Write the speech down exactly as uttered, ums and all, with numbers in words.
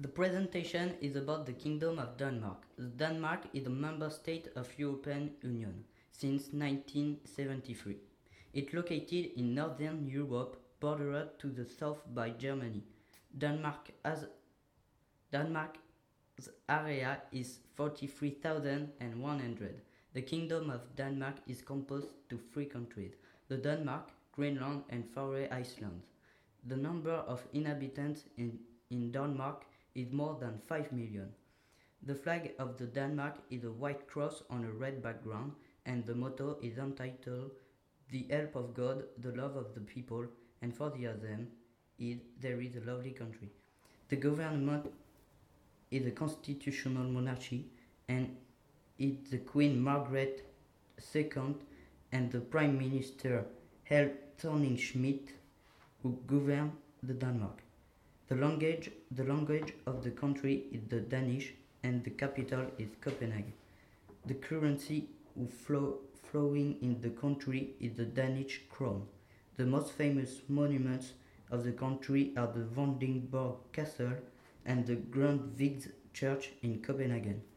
The presentation is about the Kingdom of Denmark. Denmark is a member state of European Union since nineteen seventy-three. It's located in Northern Europe, bordered to the south by Germany. Denmark has Denmark's area is forty-three thousand one hundred. The Kingdom of Denmark is composed of three countries: the Denmark, Greenland, and Faroe Islands. The number of inhabitants in, in Denmark is more than five million. The flag of the Denmark is a white cross on a red background, and the motto is entitled "The help of God, the love of the people, and for the other is there is a lovely country." The government is a constitutional monarchy, and it's the Queen Margaret the Second and the Prime Minister Helle Thorning-Schmidt who govern the Denmark. The language, the language of the country is the Danish, and the capital is Copenhagen. The currency who flow, flowing in the country is the Danish crown. The most famous monuments of the country are the Vordingborg Castle and the Grand Vigs Church in Copenhagen.